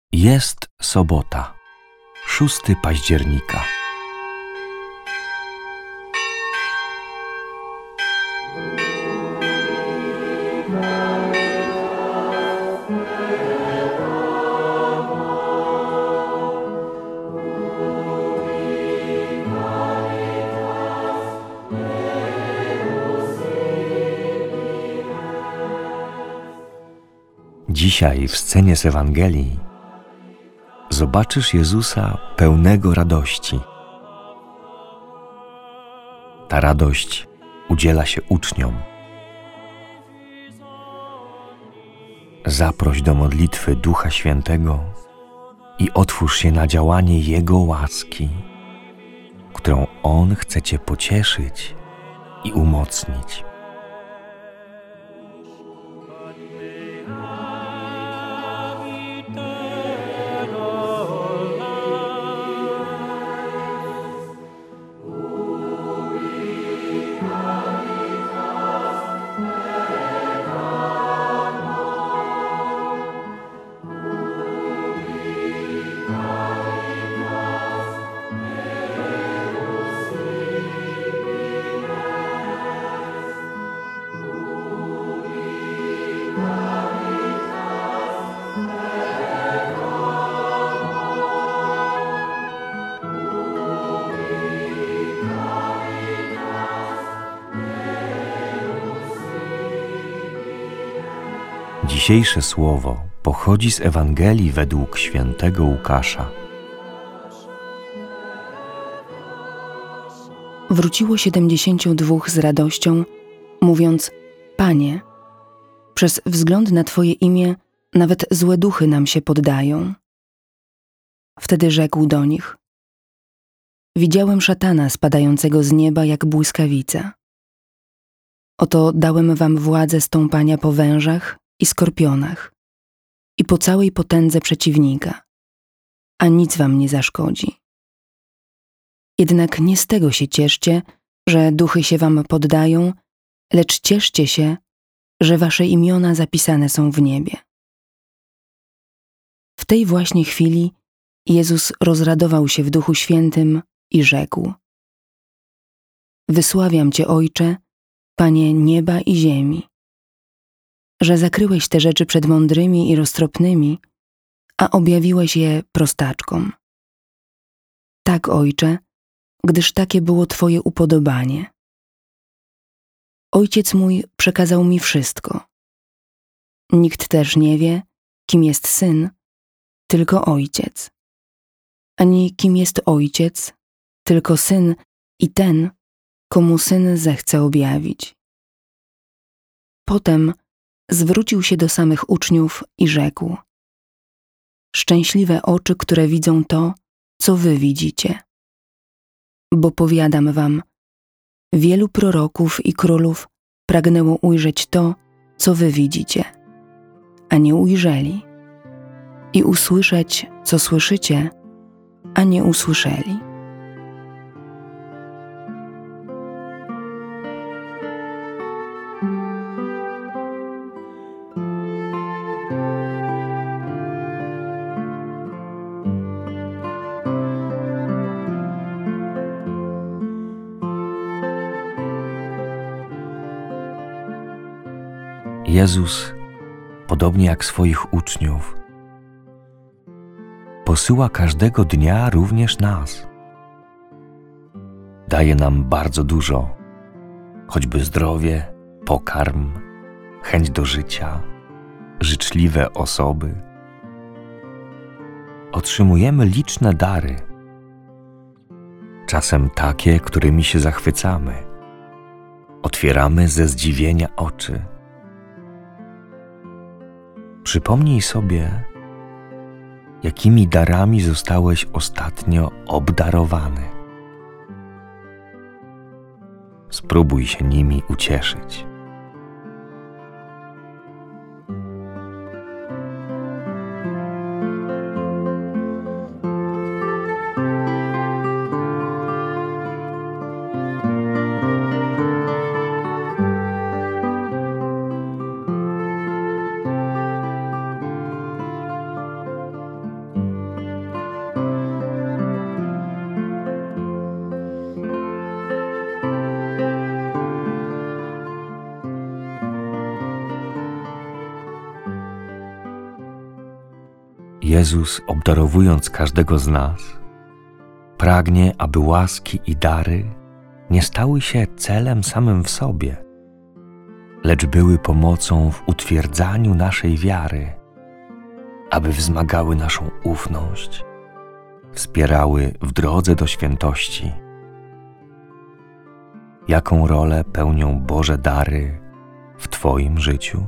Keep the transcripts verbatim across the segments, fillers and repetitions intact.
Jest sobota, szóstego października. Dzisiaj w scenie z Ewangelii zobaczysz Jezusa pełnego radości. Ta radość udziela się uczniom. Zaproś do modlitwy Ducha Świętego i otwórz się na działanie Jego łaski, którą On chce Cię pocieszyć i umocnić. Dzisiejsze słowo pochodzi z Ewangelii według świętego Łukasza. Wróciło siedemdziesięciu dwóch z radością, mówiąc: Panie, przez wzgląd na Twoje imię nawet złe duchy nam się poddają. Wtedy rzekł do nich: Widziałem szatana spadającego z nieba jak błyskawica. Oto dałem wam władzę stąpania po wężach i skorpionach i po całej potędze przeciwnika, a nic wam nie zaszkodzi. Jednak nie z tego się cieszcie, że duchy się wam poddają, lecz cieszcie się, że wasze imiona zapisane są w niebie. W tej właśnie chwili Jezus rozradował się w Duchu Świętym i rzekł: Wysławiam Cię, Ojcze, Panie nieba i ziemi, że zakryłeś te rzeczy przed mądrymi i roztropnymi, a objawiłeś je prostaczkom. Tak, Ojcze, gdyż takie było Twoje upodobanie. Ojciec mój przekazał mi wszystko. Nikt też nie wie, kim jest Syn, tylko Ojciec, ani kim jest Ojciec, tylko Syn i ten, komu Syn zechce objawić. Potem zwrócił się do samych uczniów i rzekł: Szczęśliwe oczy, które widzą to, co wy widzicie. Bo powiadam wam, wielu proroków i królów pragnęło ujrzeć to, co wy widzicie, a nie ujrzeli, i usłyszeć, co słyszycie, a nie usłyszeli. Jezus, podobnie jak swoich uczniów, posyła każdego dnia również nas. Daje nam bardzo dużo, choćby zdrowie, pokarm, chęć do życia, życzliwe osoby. Otrzymujemy liczne dary, czasem takie, którymi się zachwycamy. Otwieramy ze zdziwienia oczy. Przypomnij sobie, jakimi darami zostałeś ostatnio obdarowany. Spróbuj się nimi ucieszyć. Jezus, obdarowując każdego z nas, pragnie, aby łaski i dary nie stały się celem samym w sobie, lecz były pomocą w utwierdzaniu naszej wiary, aby wzmagały naszą ufność, wspierały w drodze do świętości. Jaką rolę pełnią Boże dary w Twoim życiu?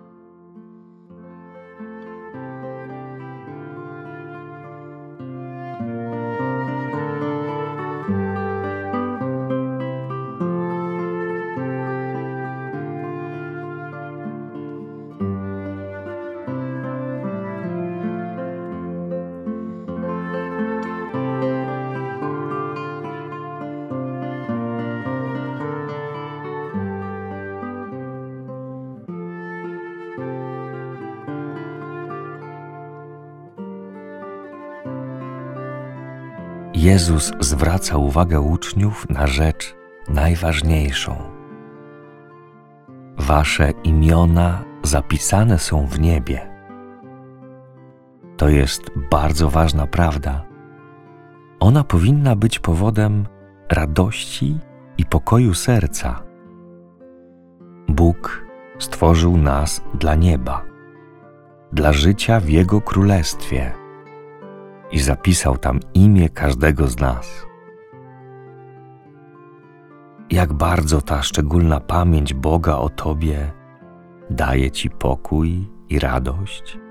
Jezus zwraca uwagę uczniów na rzecz najważniejszą. Wasze imiona zapisane są w niebie. To jest bardzo ważna prawda. Ona powinna być powodem radości i pokoju serca. Bóg stworzył nas dla nieba, dla życia w Jego Królestwie i zapisał tam imię każdego z nas. Jak bardzo ta szczególna pamięć Boga o Tobie daje Ci pokój i radość?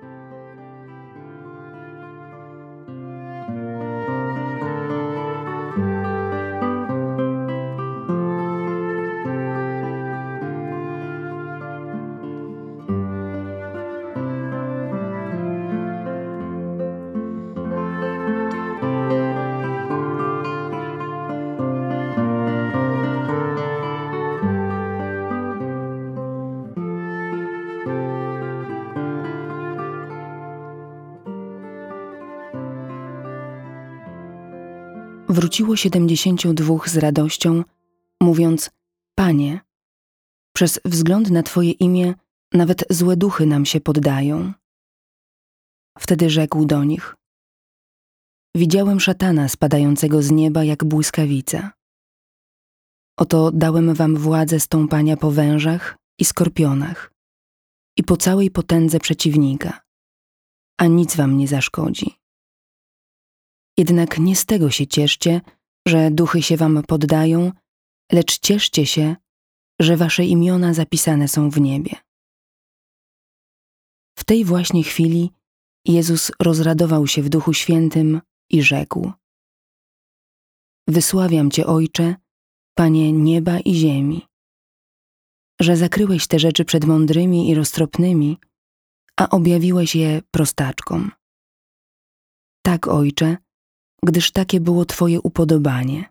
Wróciło siedemdziesięciu dwóch z radością, mówiąc: Panie, przez wzgląd na Twoje imię nawet złe duchy nam się poddają. Wtedy rzekł do nich: Widziałem szatana spadającego z nieba jak błyskawica. Oto dałem wam władzę stąpania po wężach i skorpionach i po całej potędze przeciwnika, a nic wam nie zaszkodzi. Jednak nie z tego się cieszcie, że duchy się wam poddają, lecz cieszcie się, że wasze imiona zapisane są w niebie. W tej właśnie chwili Jezus rozradował się w Duchu Świętym i rzekł: Wysławiam Cię, Ojcze, Panie nieba i ziemi, że zakryłeś te rzeczy przed mądrymi i roztropnymi, a objawiłeś je prostaczkom. Tak, Ojcze, gdyż takie było Twoje upodobanie.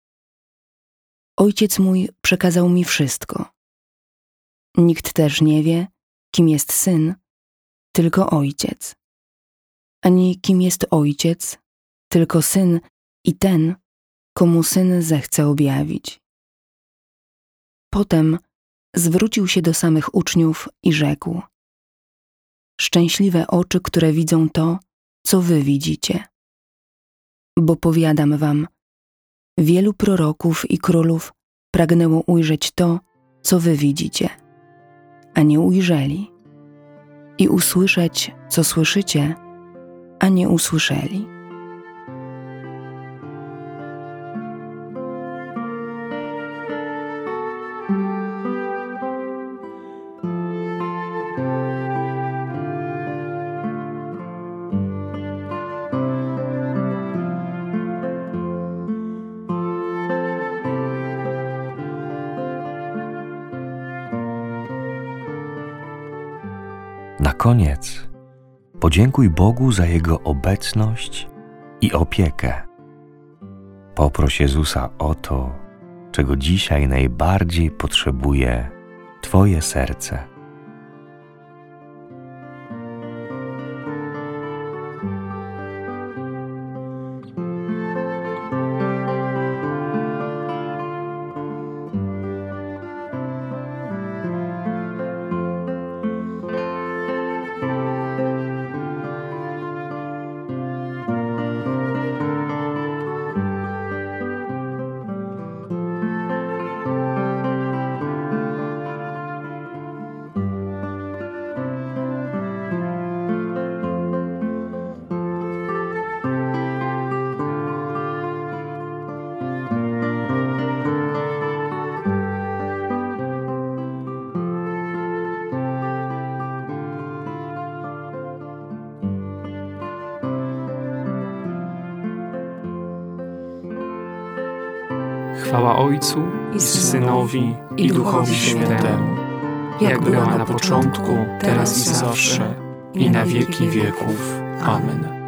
Ojciec mój przekazał mi wszystko. Nikt też nie wie, kim jest Syn, tylko Ojciec, ani kim jest Ojciec, tylko Syn i ten, komu Syn zechce objawić. Potem zwrócił się do samych uczniów i rzekł: Szczęśliwe oczy, które widzą to, co wy widzicie. Bo powiadam wam, wielu proroków i królów pragnęło ujrzeć to, co wy widzicie, a nie ujrzeli, i usłyszeć, co słyszycie, a nie usłyszeli. Na koniec podziękuj Bogu za Jego obecność i opiekę. Poproś Jezusa o to, czego dzisiaj najbardziej potrzebuje Twoje serce. Chwała Ojcu i Synowi i Duchowi Świętemu, jak była na początku, teraz i zawsze, i na wieki wieków. Amen.